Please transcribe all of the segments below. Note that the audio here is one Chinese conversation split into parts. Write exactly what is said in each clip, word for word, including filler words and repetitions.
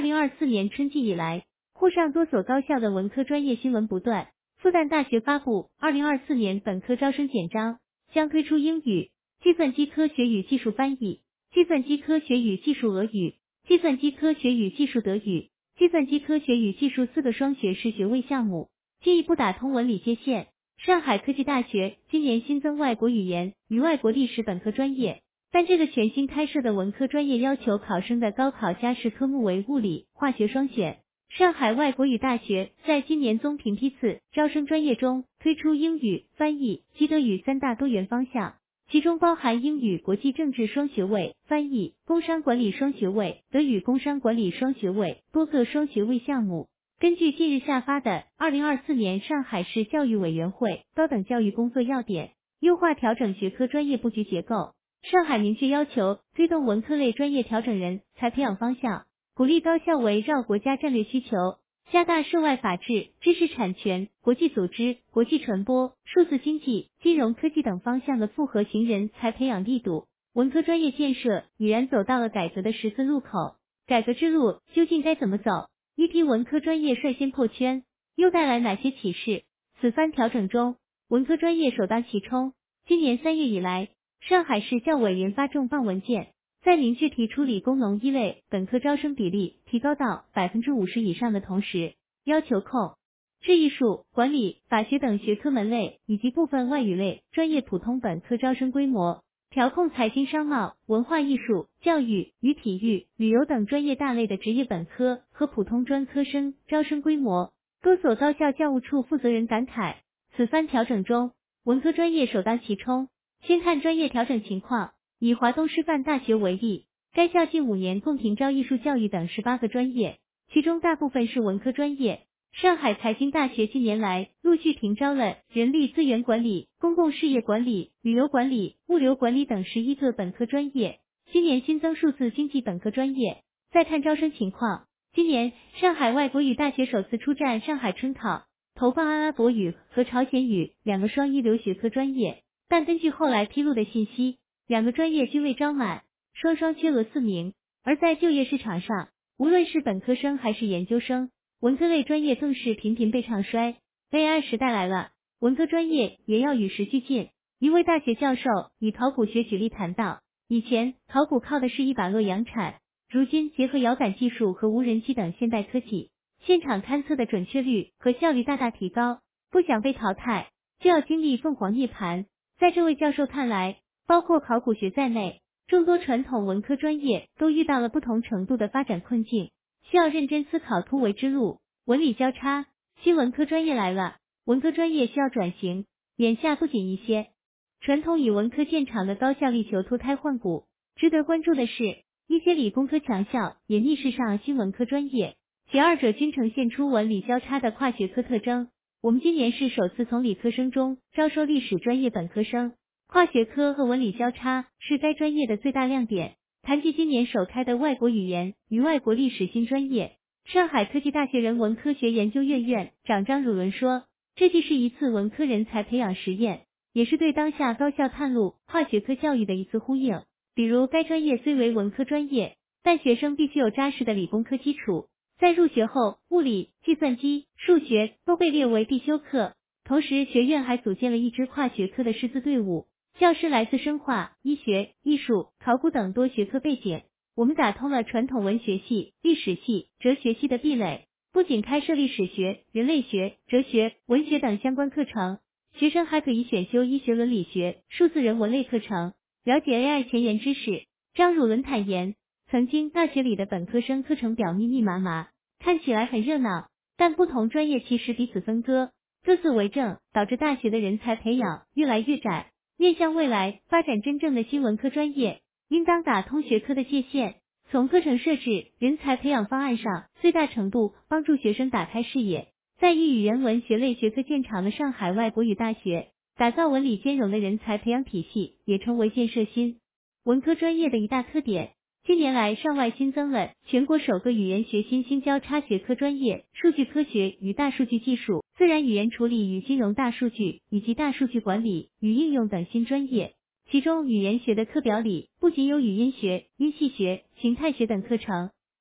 零二四年春季以来，沪上多所高校的文科专业新闻不断。复旦大学发布二零二四年本科招生简章，将推出英语、计算机科学与技术翻译、计算机科学与技术俄语、计算机科学与技术德语、计算机科学与技术四个双学士学位项目，进一步打通文理接线。上海科技大学今年新增外国语言与外国历史本科专业，但这个全新开设的文科专业要求考生的高考加试科目为物理、化学双选。上海外国语大学在今年综评批次招生专业中推出英语、翻译、及德语三大多元方向，其中包含英语国际政治双学位、翻译、工商管理双学位、德语工商管理双学位多个双学位项目。根据近日下发的二零二四年上海市教育委员会高等教育工作要点，优化调整学科专业布局结构，上海明确要求推动文科类专业调整人才培养方向，鼓励高校围绕国家战略需求，加大涉外法治、知识产权、国际组织、国际传播、数字经济、金融科技等方向的复合型人才培养力度。文科专业建设已然走到了改革的十字路口，改革之路究竟该怎么走？一批文科专业率先破圈，又带来哪些启示？此番调整中，文科专业首当其冲。今年三月以来，上海市教委研发重磅文件，在明确提出理工农一类本科招生比例提高到百分之五十以上的同时，要求控制艺术、管理、法学等学科门类以及部分外语类专业普通本科招生规模，调控财经商贸、文化艺术、教育与体育、旅游等专业大类的职业本科和普通专科生招生规模。多所高校教务处负责人感慨，此番调整中，文科专业首当其冲。先看专业调整情况，以华东师范大学为例，该校近五年共停招艺术教育等十八个专业，其中大部分是文科专业。上海财经大学近年来陆续停招了人力资源管理、公共事业管理、旅游管理、物流管理等十一个本科专业，今年新增数字经济本科专业。再看招生情况，今年上海外国语大学首次出战上海春考，投放阿拉伯语和朝鲜语两个双一流学科专业，但根据后来披露的信息，两个专业均未招满，双双缺额四名。而在就业市场上，无论是本科生还是研究生，文科类专业更是频频被唱衰。 A I 时代来了，文科专业也要与时俱进。一位大学教授以考古学举例谈到，以前考古靠的是一把洛阳铲，如今结合遥感技术和无人机等现代科技，现场勘测的准确率和效率大大提高，不想被淘汰，就要经历凤凰涅槃。在这位教授看来，包括考古学在内，众多传统文科专业都遇到了不同程度的发展困境，需要认真思考突围之路。文理交叉，新文科专业来了，文科专业需要转型。眼下不仅一些传统以文科见长的高校力求脱胎换骨，值得关注的是，一些理工科强校也逆势上新文科专业，其二者均呈现出文理交叉的跨学科特征。我们今年是首次从理科生中招收历史专业本科生，跨学科和文理交叉是该专业的最大亮点。谈及今年首开的外国语言与外国历史新专业，上海科技大学人文科学研究院院长张汝伦说，这既是一次文科人才培养实验，也是对当下高校探路跨学科教育的一次呼应。比如该专业虽为文科专业，但学生必须有扎实的理工科基础，在入学后，物理、计算机、数学都被列为必修课。同时学院还组建了一支跨学科的师资队伍，教师来自生化、医学、艺术、考古等多学科背景。我们打通了传统文学系、历史系、哲学系的壁垒，不仅开设历史学、人类学、哲学、文学等相关课程，学生还可以选修医学伦理学、数字人文类课程，了解 A I 前沿知识。张汝伦坦言，曾经大学里的本科生课程表密密麻麻，看起来很热闹，但不同专业其实彼此分割，各自为政，导致大学的人才培养越来越窄。面向未来发展真正的新文科专业，应当打通学科的界限，从课程设置、人才培养方案上最大程度帮助学生打开视野。在以语言文学类学科见长的上海外国语大学，打造文理兼容的人才培养体系，也成为建设新文科专业的一大特点。近年来，上外新增了全国首个语言学新兴交叉学科专业——数据科学与大数据技术、自然语言处理与金融大数据以及大数据管理与应用等新专业。其中，语言学的课表里不仅有语音学、音系学、形态学等课程，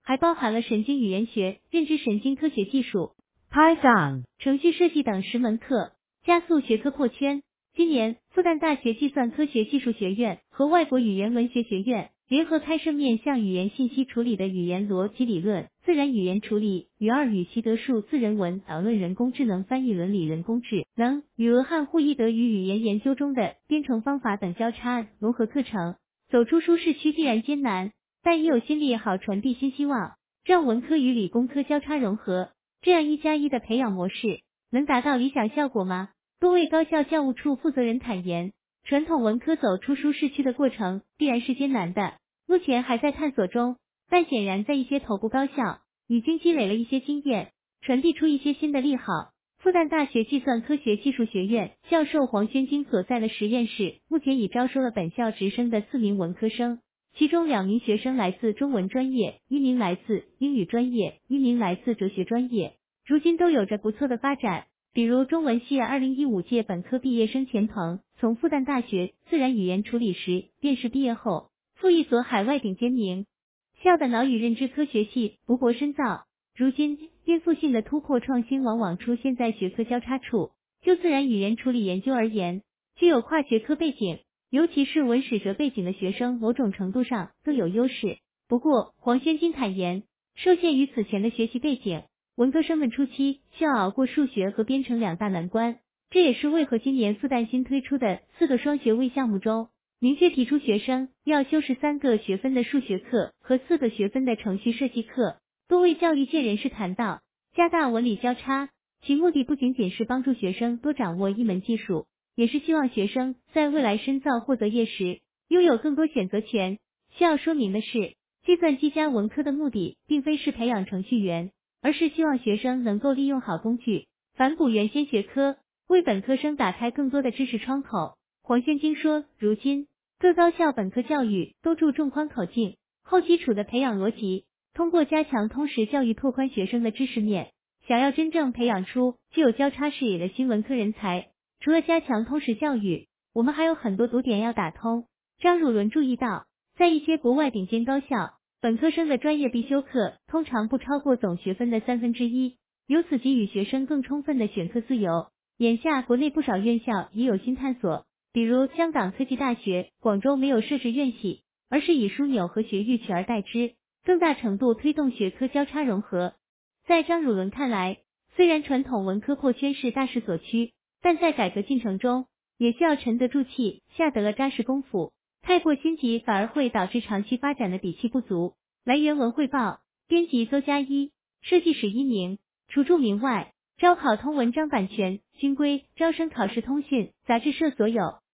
还包含了神经语言学、认知神经科学技术、Python、程序设计等十门课，加速学科破圈。今年，复旦大学计算科学技术学院和外国语言文学学院联合开设面向语言信息处理的语言逻辑理论、自然语言处理、语二语习得数字人文导论、人工智能翻译伦理、人工智能、语俄汉互译德与语言研究中的编程方法等交叉融合课程。走出舒适区必然艰难，但也有心力好传递新希望，让文科与理工科交叉融合，这样一加一的培养模式能达到理想效果吗？多位高校教务处负责人坦言，传统文科走出舒适区的过程必然是艰难的，目前还在探索中，但显然在一些头部高校已经积累了一些经验，传递出一些新的利好。复旦大学计算科学技术学院教授黄宣晶所在的实验室目前已招收了本校直升的四名文科生，其中两名学生来自中文专业，一名来自英语专业，一名来自哲学专业，如今都有着不错的发展。比如中文系二零一五届本科毕业生钱鹏，从复旦大学自然语言处理时便是毕业后赴一所海外顶尖名校的脑与认知科学系读博深造。如今颠覆性的突破创新往往出现在学科交叉处，就自然语言处理研究而言，具有跨学科背景，尤其是文史哲背景的学生某种程度上更有优势。不过黄宣晶坦言，受限于此前的学习背景，文科生们初期需要熬过数学和编程两大难关，这也是为何今年复旦新推出的四个双学位项目中，明确提出学生要修十三个学分的数学课和四个学分的程序设计课。多位教育界人士谈到，加大文理交叉，其目的不仅仅是帮助学生多掌握一门技术，也是希望学生在未来深造或择业时拥有更多选择权。需要说明的是，计算机加文科的目的并非是培养程序员，而是希望学生能够利用好工具，反哺原先学科，为本科生打开更多的知识窗口。黄宣晶说，如今各高校本科教育都注重宽口径、后基础的培养逻辑，通过加强通识教育拓宽学生的知识面，想要真正培养出具有交叉视野的新文科人才，除了加强通识教育，我们还有很多堵点要打通。张汝伦注意到，在一些国外顶尖高校，本科生的专业必修课通常不超过总学分的三分之一，由此给予学生更充分的选课自由。眼下国内不少院校也有新探索，比如香港科技大学、广州没有设置院系，而是以枢纽和学域取而代之，更大程度推动学科交叉融合。在张汝伦看来，虽然传统文科破圈是大势所趋，但在改革进程中，也需要沉得住气，下得了扎实功夫。太过心急反而会导致长期发展的底气不足。来源文汇报，编辑邹佳一，设计史一鸣，除注明外，招考通文章版权均归招生考试通讯杂志社所有。